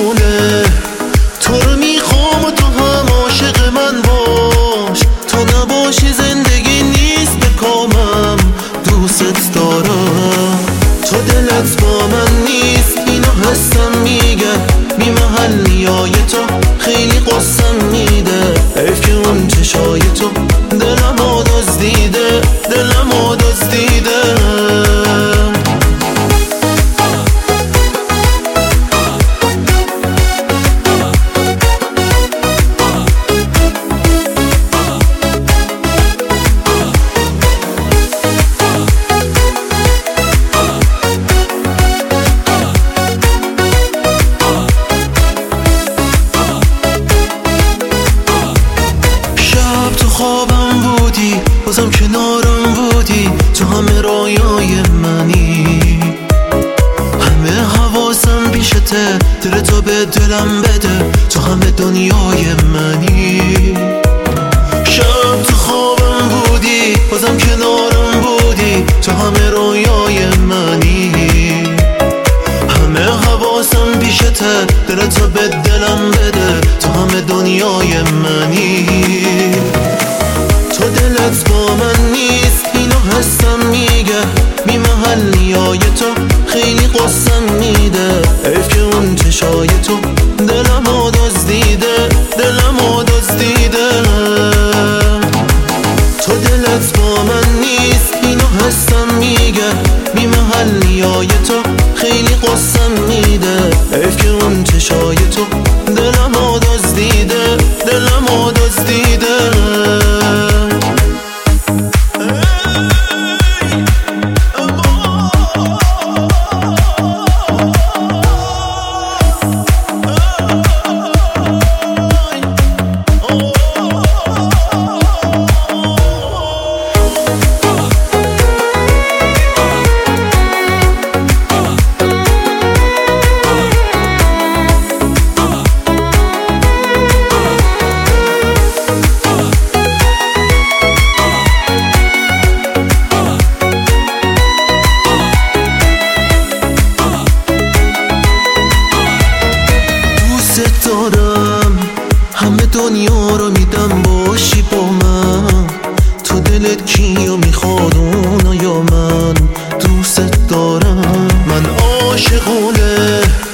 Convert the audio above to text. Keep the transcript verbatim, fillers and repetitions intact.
عاشقونه، تو رو میخوام و تو هم عاشق من باش. تو نباشی زندگی نیست به کامم، دوست دارم. تو دلت با من نیست اینو حسم میگه، بی محل نیای تو خیلی قسم میده. حیف که اون چشای تو دلم رو دزدیده، دلم رو دزدیده. خوابم بودی بازم کنارم بودی، تو همه رایای منی، همه حواسم پیشته، دل تو به دلم بده، تو همه دنیای منی. شب تو خوابم بودی بازم کنارم بودی، تو همه رایای منی، همه حواسم پیشته، دل تو به دلم بده، تو همه دنیای منی. تو دلت با من نیست اینو حسم میگه، بی محل نیای تو خیلی قسم میده. حیف که اون چشای تو دلم رو دزدیده، دلم رو دزدیده. تو دلت با من نیست اینو حسم میگه، بی محل نیای تو خیلی قسم میده. حیف که اون چشای تو دلم رو دزدیده، دلم رو دزدیده. دارم همه دنیا رو میدم باشی با من، تو دلت کیو میخواد اونا یا من؟ دوست دارم من عاشقونه،